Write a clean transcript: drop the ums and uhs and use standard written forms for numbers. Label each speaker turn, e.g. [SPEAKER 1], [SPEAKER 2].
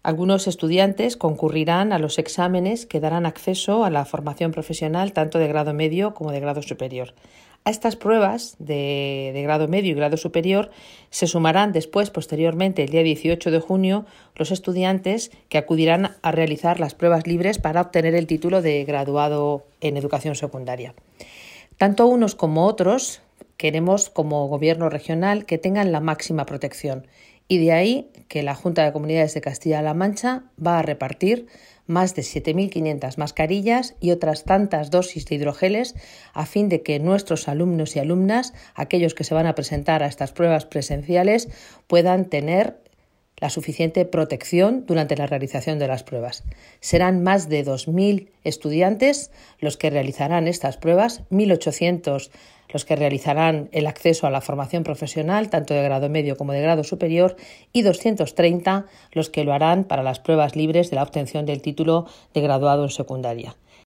[SPEAKER 1] Algunos estudiantes concurrirán a los exámenes que darán acceso a la formación profesional tanto de grado medio como de grado superior. A estas pruebas de grado medio y grado superior se sumarán después, posteriormente, el día 18 de junio, los estudiantes que acudirán a realizar las pruebas libres para obtener el título de graduado en educación secundaria. Tanto unos como otros queremos, como Gobierno regional, que tengan la máxima protección. Y de ahí que la Junta de Comunidades de Castilla-La Mancha va a repartir más de 7.500 mascarillas y otras tantas dosis de hidrogeles a fin de que nuestros alumnos y alumnas, aquellos que se van a presentar a estas pruebas presenciales, puedan tener la suficiente protección durante la realización de las pruebas. Serán más de 2.000 estudiantes los que realizarán estas pruebas, 1.800 los que realizarán el acceso a la formación profesional, tanto de grado medio como de grado superior, y 230 los que lo harán para las pruebas libres de la obtención del título de graduado en secundaria.